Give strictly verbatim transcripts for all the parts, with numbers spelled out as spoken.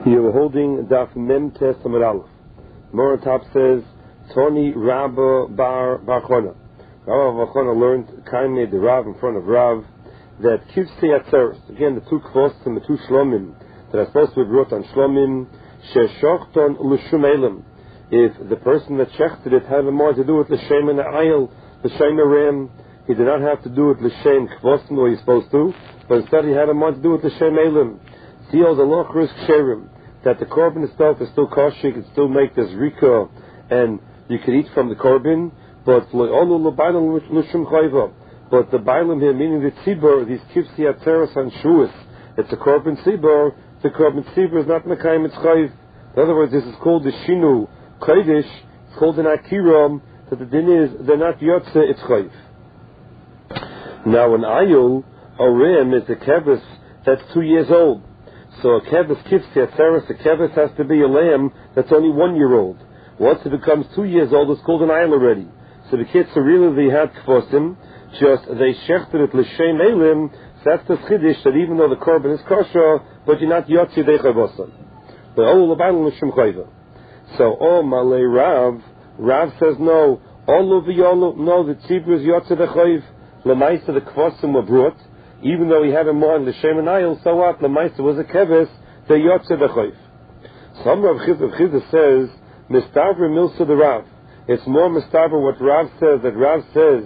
You were holding Daf Mem Tes Amud Aleph. More on top says, Toni Rabba Bar Bar Chona. Rabba Bar Chona learned, kindly the Rav in front of Rav, that Kivsi Atzeres, again the two Kvos and the two Shlomim, that are supposed to be brought on Shlomim, Sheshochton L'Shum Elam. If the person that shechted it had more to do with L'Shem and the Ayel, L'Shem Ram, he did not have to do it L'Shem Kvosim the way he's supposed to, but instead he had more to do with L'Shem Elam. Seals a loch risk sherim, that the korban itself is still kosher, you can still make this rika, and you can eat from the korban, but but the bailam here, meaning the tzibur, these kivsi atzeres and shuas, it's a korban tzibur, the korban tzibur is not mekayim it's chayv. In other words, this is called the shinu kodesh, it's called an akiram, that the din is, they're not yotze, it's chayv. Now an ayul, or rim, is a kevis that's two years old. So a kevis kivsi atzeres, a kevis has to be a lamb that's only one year old. Once it becomes two years old, it's called an ayil already. So the kids are really, they had kvosim, just they shechted it l'shem elim, so that's the chiddush, that even though the korban is kosher, but you're not yotzi dechavosan. But oh, l'baylam l'shem chayva. So, oh, malay Rav, Rav says no, olu v'yolu, no, the tzibur is yotzi dechayv, l'maisa the kvosim were brought, even though he had a more in l'shem and ayil, so what, l'maisa was a kevis, the yotzi dechayv. Some Rav Chizah says, mistavra milsa the Rav. It's more mistavra what Rav says, that Rav says,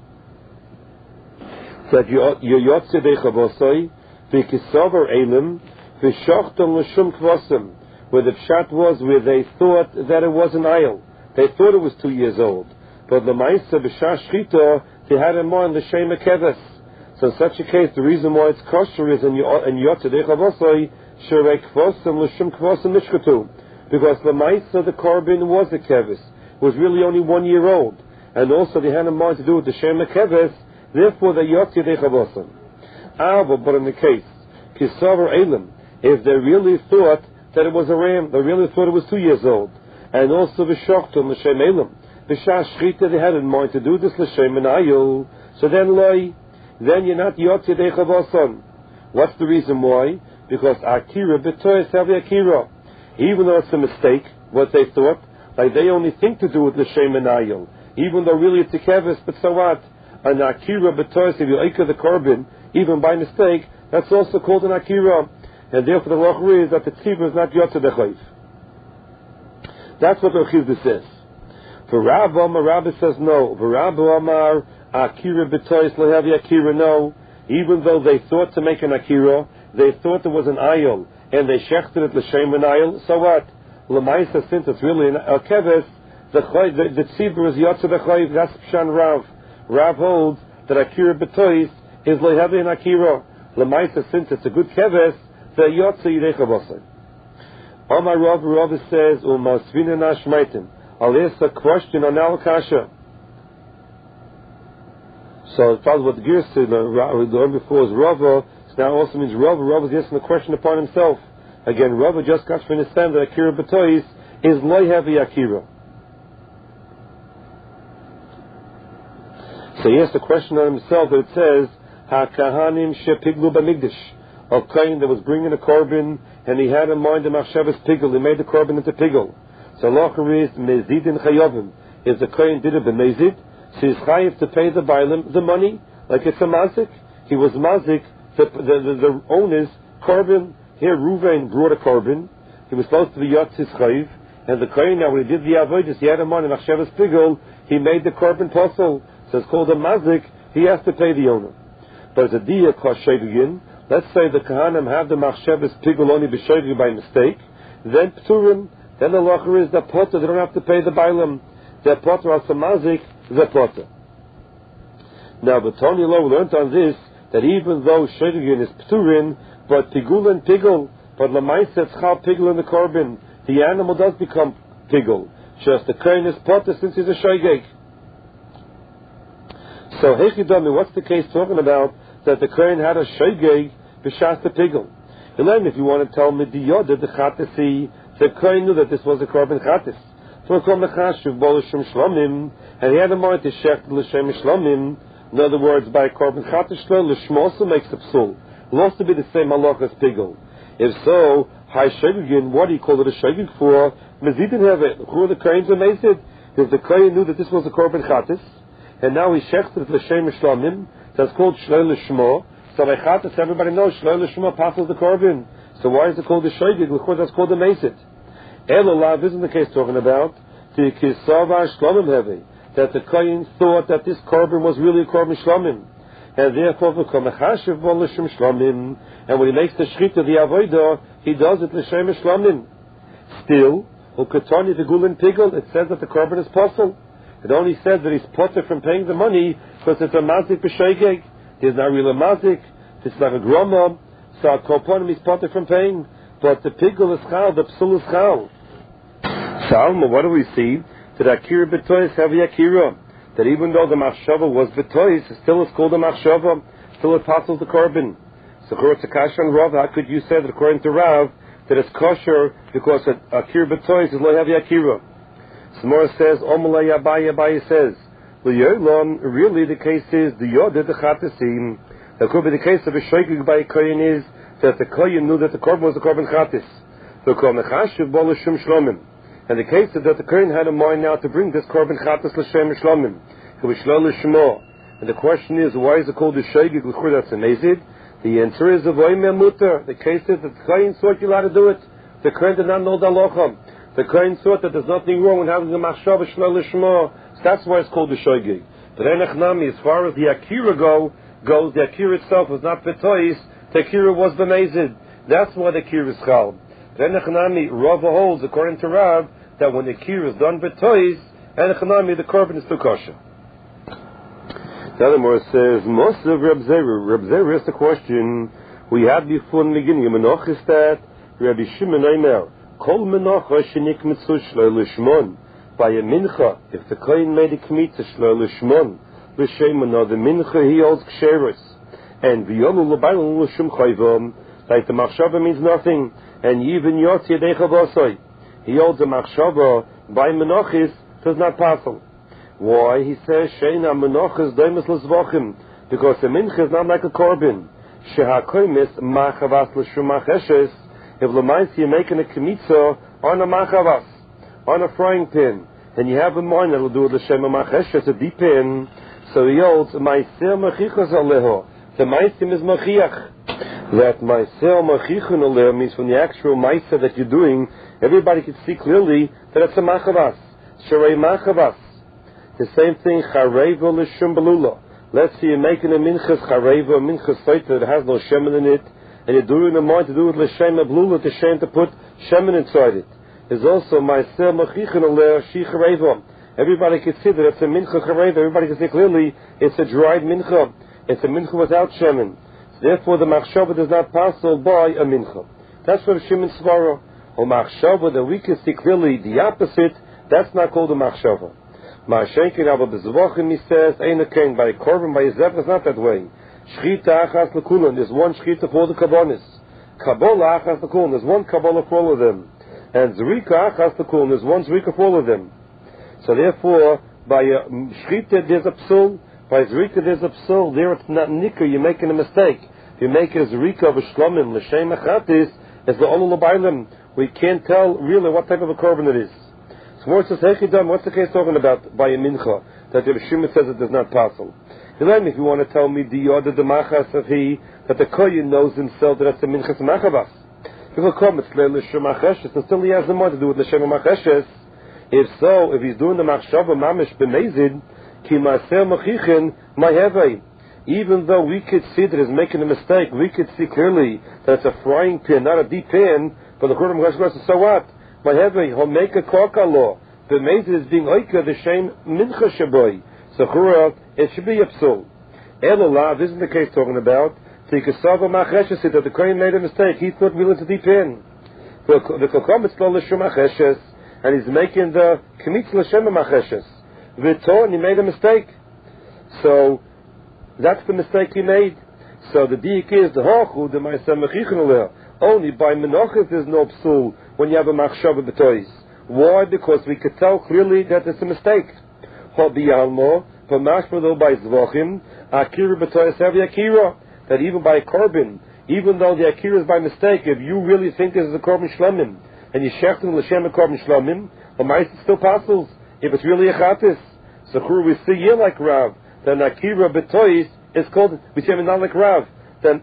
that you yotze dechavosoi v'kisover elim v'shochton l'shum kvosim, where the pshat was where they thought that it was an ayil. They thought it was two years old, but l'maisa b'shah shchita they had it more in the shem keves. So in such a case, the reason why it's kosher is in yotze dechavosoi sherei kvosim l'shum kvosim nishkatu, because l'maisa the korban was a keves, was really only one year old, and also they had in mind to do with the shem keves. Therefore, the yotzi dechavosan. Ava, but in the case, kisavar elim, if they really thought that it was a ram, they really thought it was two years old, and also v'shokton l'shem elim, v'shah shchita, they had in mind to do this l'shem and ayil. So then, loy, then you're not yotzi dechavosan. What's the reason why? Because akira b'toyes havi akira. Even though it's a mistake, what they thought, like they only think to do with l'shem and ayil, even though really it's a kevis, but so what? An akira b'tois, if you acre the korban, even by mistake, that's also called an akira. And therefore the loch is that the tzibur is not yotze dechayv. That's what the Chizah says. For Rav Omar, Rabbi says no. For Rav Omar, akira b'tois lehavi akira, no. Even though they thought to make an akira, they thought it was an ayil, and they shechted it l'shem an ayil, so what? L'maisa, since it's really a keves, the the, the tzibur is yotze dechayv, that's Pshan Rav. Rav holds that akira b'tois is lehavi an akira. L'maisa, since it's a good keves, the yotze yidechavosai. Omar Rav, Rav says, u'masvina nashmaitim. I'll ask a question on Al Kasha. So it follows what the Ger said, the one before is Rava, so now also means Rava. Rava is asking the question upon himself. Again, Rava just got to understand that akira b'tois is lehavi akira. So he asked a question on himself that it says, HaKahanim shepiglu b'migdash. A kohen that was bringing a korban, and he had in mind the machshavas pigel, he made the korban into pigel. So locher is mezidin chayovim. If the kohen did it b'mezid, so he's chayiv to pay the bailim the money, like it's a mazik. He was mazik, the, the, the, the owner's korban. Here Ruvain brought a korban, he was supposed to be yotzis chayiv, and the kohen, now when he did the avodas, he had in mind the machshavas pigel, he made the korban posel. So it's called a mazik, he has to pay the owner. But as a diya kosher, let's say the kahanim have the machshavas pigul only b'shoygi by mistake, then pturim, then the locher is the potter, they don't have to pay the bailam. The potter as a mazik, the potter. Now, but Tony Lo learned on this, that even though shoygin is pturim, but pigul and pigul, but lamaisa it's chal pigul in the korban, the animal does become pigul. Just the kohen is potter since he's a shoygig. So, Hechidami, what's the case talking about that the Kohen had a shoygeg b'shas the pigel? And then, if you want to tell me the yoda, the chatasi, the Kohen knew that this was a korban chatis. For a korban chashuv bo l'shem shlomim, and he had in mind to shech l'shem shlomim. In other words, by a korban chatis shlo, l'shmosa makes a psul. It will also be the same halach as pigel. If so, High shegigin, what do you call it a shegig for? Mezidin have it. Who are the Kohen's amazed? If the Kohen knew that this was a korban chatis, and now he shechted it l'shem shlamim, that's called shloi l'shmo. So by chatis, everybody knows shloi l'shmo passes the korban. So why is it called a shegig? Of course, that's called a mazid. Elolav isn't the case talking about the kisava shlamim heavy, that the Kohen thought that this korban was really a korban shlamim. And therefore, and when he makes the shchita, the avodah, he does it l'shem shlamim. Still, ukatani the gulin pigel, it says that the korban is possible. It only says that he's potter from paying the money because it's a mazik b'sheigeg. There's not really a mazik. It's like a groma. So a koponim is potter from paying. But the pigel is chal, the psul is chal. So Alma, what do we see? That akira b'tois have akira. That even though the machshava was b'tois, it still is called a machshava. Still it passes the korban. So it's a kasha and Rav. How could you say that according to Rav that it's kosher because akira b'tois is lo have akira? Samora says, Omalay Abaye Abaye says, really the case is the Yodah the Chatasim. That could be the case of a Shoigig by a Kohen is that the Kohen knew that the Korban was the Korban Chatis. The Korban Chashiv Bo L'Shem Shlomim. And the case is that the Kohen had a mind now to bring this Korban Chatis L'Shem Shlomim. It was Shlo L'Shmo. And the question is, why is it called a Shoigig? That's amazing. The answer is, Avoyim Mutter. The case is that the Kohen thought you allowed to do it. The Kohen did not know the Halacha. The Kohen thought that there's nothing wrong with having a machshava shlo l'shmo. So that's why it's called the shoigig. But Enech Nami, as far as the akira go, goes, the akira itself was not betois, the akira was b'mezid. That's why the akira is chal. But Enech Nami, Rav holds, according to Rav, that when the akira is done betois, Enech Nami, the korban is too kosher. The other more says, most of Reb Zera, Reb Zera is the question we had before in the beginning. Menoch is that Rabbi Shimon Eimer. Kol menocha shenik mitzvah shlo l'shmon. By a mincha, if the kohen made a kmitza shlo l'shmon, l'shemana, the mincha he holds ksheros. And v'yolu l'baylu l'shum chayvom, like the machshava means nothing. And even yotzi yadeicha v'osoi, he holds a machshava by menachis does not passel. Why? He says sheina menachis doimus l'zvochim, because the mincha is not like a korban. Sheha koimis machavas l'shum macheshes. If Lamais you're making a kmitza on a machavas, on a frying pan, and you have a mind that will do it l'shem machesh, it's a deep pan, so he holds ma'aser machichas aleho. The ma'asim is machiach. That ma'aser machichun aleho means from the actual ma'aser that you're doing, everybody can see clearly that it's a machavas. Sharei machavas. The same thing, charevo l'shum belula. Let's see you're making a minchas charevo, minchas soita that has no shemen in it, and you're doing the mind to do it l'shem ablula, to shem to put shemen inside it. There's also ma'aser machichun aleho shi charevo. Everybody can see that it's a mincha charevo. Everybody can see clearly it's a dried mincha. It's a mincha without shemen. So therefore, the machshava does not pass by a mincha. That's what Shimon Svara. Or machshava that we can see clearly the opposite. That's not called a machshava. Ma'ashenkin aber bezvachim, he says, ain't a king by a korban by a zeb. It's not that way. Shchita achas l'kulan. There's one shchita for the kabbonis. Kabbalah achas l'kulan. There's one kabbalah for all of them. And zrika achas l'kulan. There's one zrika for all of them. So therefore, by a shchita there's a psul. By zrika there's a psul. There it's not nikah. You're making a mistake. If you make a zrika of a shlomim l'shem achatis, it's the olu l'baylim. We can't tell really what type of a korban it is. So more says, what's the case talking about by a mincha? That the Shimon says it does not passel. If you want to tell me the order the machas of he, that the kohen knows himself that it's a minchas machavas. If he'll come, it's l'shem macheshes, and still he has the more to do with l'shem macheshes. If so, if he's doing the machshava mamish b'mezid, ki ma'aser machichin ma'hevei. Even though we could see that he's making a mistake, we could see clearly that it's a frying pan, not a deep pan, but the Quran of God says, so what? Ma'hevei, he'll make a korka law. B'mezid is being oika, the shem mincha shaboy. So chura, it should be a psul. Elolah, this is the case talking about, so you can solve a macheshes, that the Kohen made a mistake, he thought really it's a deep pan. The kokom is lo l'shem macheshes, and he's making the kmitz l'shem macheshes. V'tor, and he made a mistake. So, that's the mistake he made. So the diik is the hochu, the ma'aser mechichin aleh. Only by menachas there's no psul when you have a machshava b'tois. Why? Because we could tell clearly that it's a mistake. Ho b'yalmo, v'mashma lo by zvachim, akira b'tois havi akira. That even by a korban, even though the Akira is by mistake, if you really think this is a Korban Shlamim, and you shechten l'shem a Korban Shlamim, the mice still passes. If it's really a Chatis, so we see here like Rav, then Akira betois is called, we say not like Rav, then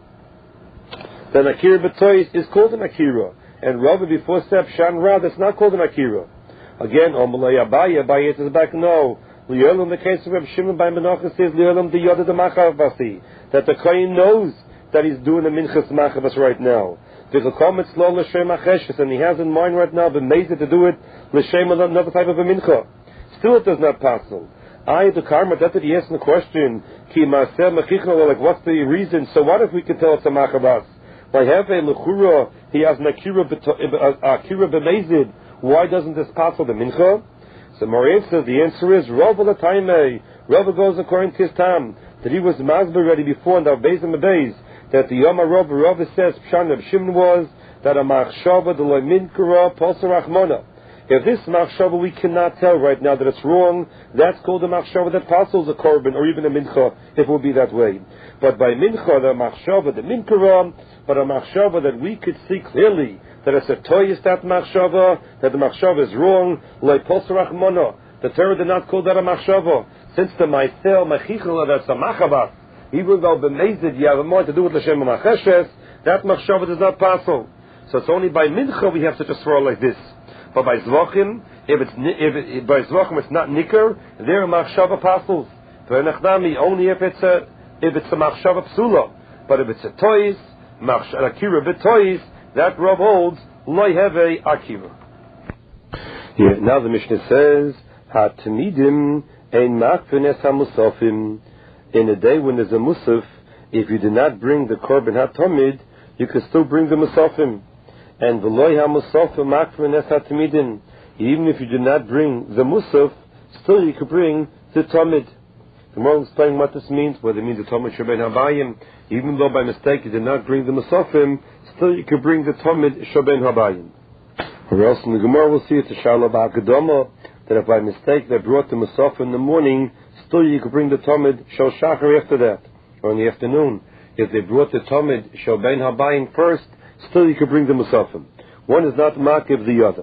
then Akira betois is called an Akira. And Rav before step Shan Rav, that's not called an Akira. Again, Omalay Abaye, Abaye says back, no. Li'olam, the case of Reb Shimon by Menachos says, Li'olam the Yoda the Machavasi, that the Kohen knows that he's doing the Minchas Machavas right now. There's a comment slow l'shem acheshes, and he has in mind right now, been made to do it l'shem another type of a mincha. Still, it does not pass. I, the karma, that's what he asked the question. Ki ma'aseh mechicha, like what's the reason? So what if we could tell it's a machavas? By have a lechura, he has an akira akira b'mezid. Why doesn't this pass the mincha? So Moriv says the answer is Rav l'taimei. Rav goes according to his tam that he was masber already before, and the beis and the beis that the Yom Rav Rav says Pshan of Shimon was that a machshava the loy minkara poser rachmona. If this machshava we cannot tell right now that it's wrong, that's called a machshava that passes a korban or even a mincha if it will be that way. But by mincha the machshava the minkara, but a machshava that we could see clearly that it's a toyis that machshava, that the machshava is wrong, loy poser rachmona. The Torah did not call that a machshava. Since the ma'aseh mechichel that's a machavas, even though b'mezid you have more to do with l'shem macheshes, that machshava does not pass. So it's only by mincha we have such a swirl like this. But by zvachim, if it's if it, by zvachim it's not nicker, there machshava passes. Only if it's a if it's a machshava psula. But if it's a toys, akira b'toys, that Rav holds loy heve akira. Yeah. Now the Mishnah says hatamidim ein makvenes hamusafim. In a day when there's a musaf, if you did not bring the korban hatomid, you can still bring the musafim. And the loy ha-musafim makvenes hatamidin. Even if you did not bring the musaf, still you could bring the tomid. The Gemara will explain what this means, whether it means the tomid shaben habayim. Even though by mistake you did not bring the musafim, still you could bring the tomid shaben habayim. Or else in the Gemara we'll see it's a shalom ba'akadama, that if by mistake they brought the musaf in the morning, still you could bring the tomid shel shachar after that, or in the afternoon. If they brought the tomid shel ben habayim first, still you could bring the musafim. One is not makiv the other.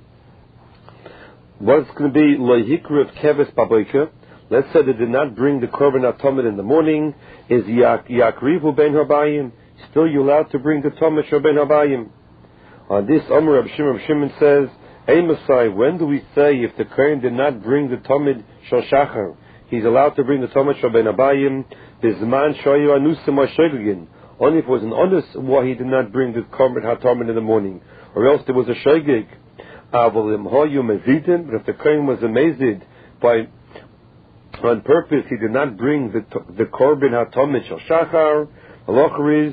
What's going to be loyhikrit keves baboika? Let's say they did not bring the korban tomid in the morning. Is yakrivu ben habayim? Still you allowed to bring the tomid shel ben habayim? On this, Amar Reb Shimon, Shimon says, "Hey Messiah, when do we say if the kohen did not bring the tomid shel shachar, he's allowed to bring the tomid shel ben habayim? Bizman shoyu anusim shogegin. Only if it was an honest why he did not bring the korban hatomid in the morning, or else there was a shogeg. Avolim hoyu mezidim. But if the kohen was amazed by on purpose, he did not bring the the korban hatomid shel shachar. Halacha is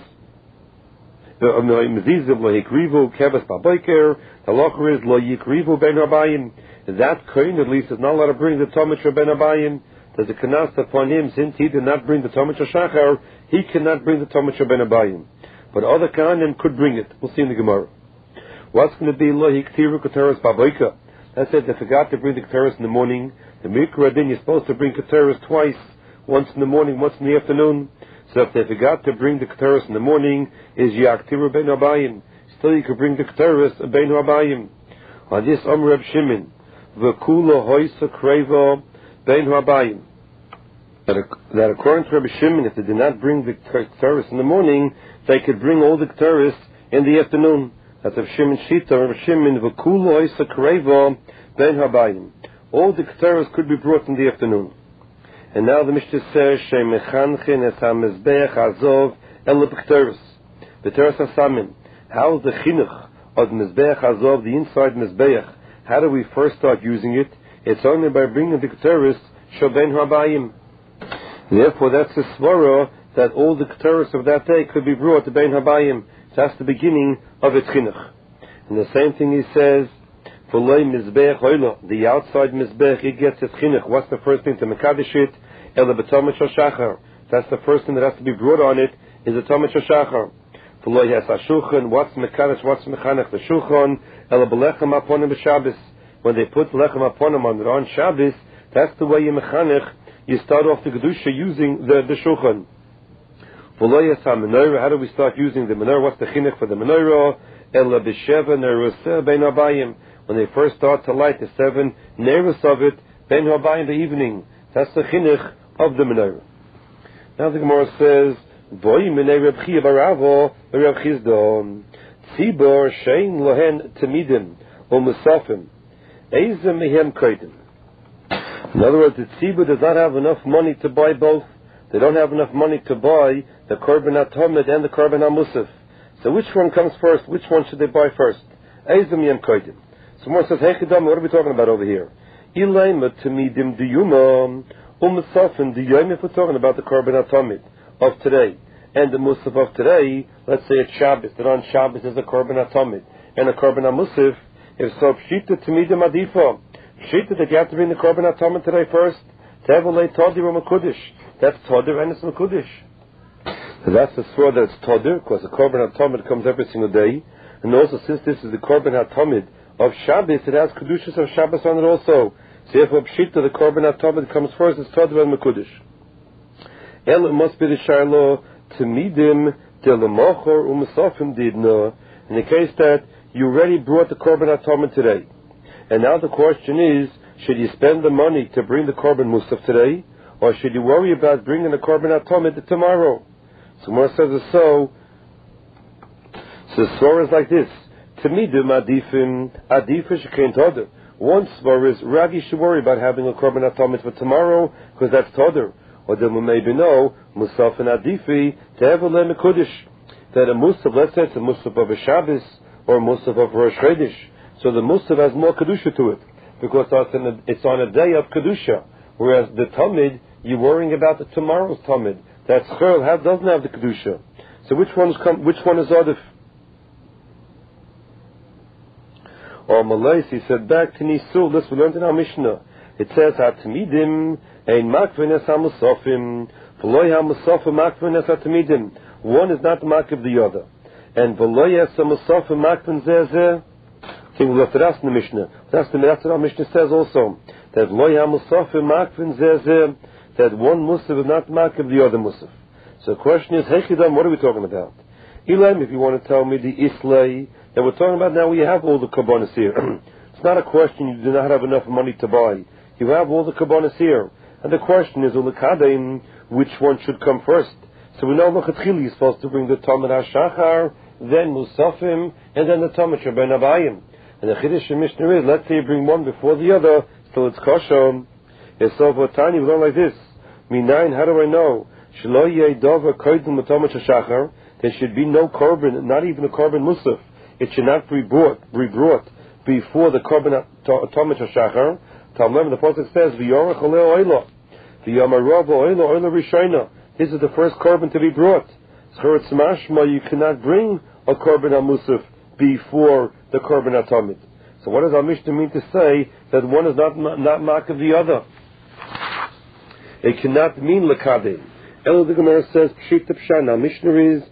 the mezizim lo yikrivu keves baboker. Halacha is lo yikrivu ben habayim. That kohen at least is not allowed to bring the tomid shel ben habayim. There's a kanas upon him, since he did not bring the tomid shel shachar, he cannot bring the tomid shel ben habayim. But other kahanim could bring it. We'll see in the Gemara. What's going to be lo hiktiru keteres baboika? That said, they forgot to bring the keteres in the morning. The mikra din, you're supposed to bring keteres twice, once in the morning, once in the afternoon. So if they forgot to bring the keteres in the morning, is yaktiru ben habayim. Still you could bring the keteres ben habayim. On this Amar Reb Shimon, v'kula hoysa kreva ben habayim. That, that according to Rabbi Shimon, if they did not bring the keteres in the morning, they could bring all the keteres in the afternoon. That's Rabbi Shimon Shita, Rabbi Shimon v'kula hoysa kreva ben habayim. All the keteres could be brought in the afternoon. And now the Mishnah says, Shemechanchen es ha-mezbeach azov el keteres. The keteres hasamin. How is the chinuch of the mezbeach azov, the inside mezbeach? How do we first start using it? It's only by bringing the keteres shel ben habayim. Therefore, that's the svara that all the keteres of that day could be brought to ben habayim. That's the beginning of its chinuch. And the same thing he says, for loy mizbeach oila, the outside mizbeach, he gets his chinuch. What's the first thing to mekadesh it? Ela b'tomid shel shachar. That's the first thing that has to be brought on it, is the tomid shel shachar. For loy has hashulchan, what's mekadesh, what's mechanech, the shulchan, ela b'lechem aponim b'shabbos. When they put lechem aponim on it on Shabbos, that's the way you mechanech, you start off the kedusha using the, the shulchan. V'lo yasa menorah. How do we start using the menorah? What's the chinuch for the menorah? Ela b'sheva nerusah bein habayim. When they first start to light the seven nerus of it, bein habayim in the evening. That's the chinuch of the menorah. Now the Gemara says, Boy minei Reb Chia baravo Reb Chizdon tzibor shein lohen tamidim u'musafim eize mehem kodim. In other words, the tzibur does not have enough money to buy both. They don't have enough money to buy the korban hatomid and the korban hamusaf. So which one comes first? Which one should they buy first? Eize mehem kodim. So more says, Hey Chidam, what are we talking about over here? Ilayma tamidim diyuma u'musafim diyom. If we're talking about the korban hatomid of today and the musaf of today, let's say it's Shabbos, that on Shabbos is a korban hatomid and a korban hamusaf. If so, pshita tamidim adifa. Pshita that you have to bring the korban hatomid today first. Tevelei todir or mekudish. That's todir and it's mekudish. So that's the sword that it's todir, because the korban hatomid comes every single day, and also since this is the korban hatomid of Shabbos, it has kedushas of Shabbos on it also. So if pshita the korban hatomid comes first, it's todir and mekudish. El it must be the shailo tamidim delamochor u'musafim didna. In the case that you already brought the korban hatomid today, and now the question is, should you spend the money to bring the korban musaf today, or should you worry about bringing the korban hatomid tomorrow? So Gemara says so. So the svara is like this: tamidim adifim adifish kein toder. One svara is Ragi should worry about having a korban hatomid for tomorrow because that's toder. Or then we maybe know musaf and adifi to have a lemekudish, that a musaf, let's say it's a musaf of a Shabbos or a musaf of Rosh Chodesh, so the musaf has more kedusha to it because it's on a day of kedusha, whereas the tamid you're worrying about the tomorrow's tamid. That churl doesn't have the kedusha. So which one is com- which one is adif? Or Malais, he said back to Nisul. Listen, we learned in our Mishnah. It says hatamidim ein makvin es hamusafim, v'loy hamusafim makvin es hatamidim. One is not the mak of the other, and v'loy es hamusafim makvin zeh. I think we'll have to ask in the Mishnah. That's the that's what our Mishnah says also, that v'loy hamusafim makvin zeh, that one musaf is not the mak of the other musaf. So the question is, hey Chidam, what are we talking about? Elam, if you want to tell me the islay that we're talking about now, we have all the kabbanas here. It's not a question you do not have enough money to buy. You have all the kabbanas here. And the question is, ulekadein, which one should come first? So we know Lachatchili is supposed to bring the Talmud HaShachar, then Musafim, and then the Talmud Shabbat Abayim. And the Chiddush and Mishnah is, let's say you bring one before the other, so it's kosher. It's so for Tanya, we learn like this. Minayin, how do I know? Shelo yeh dover koydem l'Talmud HaShachar. There should be no korban, not even a korban musaf. It should not be brought, be brought before the korban Talmud HaShachar. Talmud, the Pasuk says, "V'yorach oleh oila, v'yamarav oila oila rishayna." This is the first korban to be brought. So it's mashma, you cannot bring a korban hamusaf before the korban hatamid. So what does our Mishnah mean to say that one is not not mark of the other? It cannot mean lekadeh. El the Gemara says pshita pshan. Our Mishnah is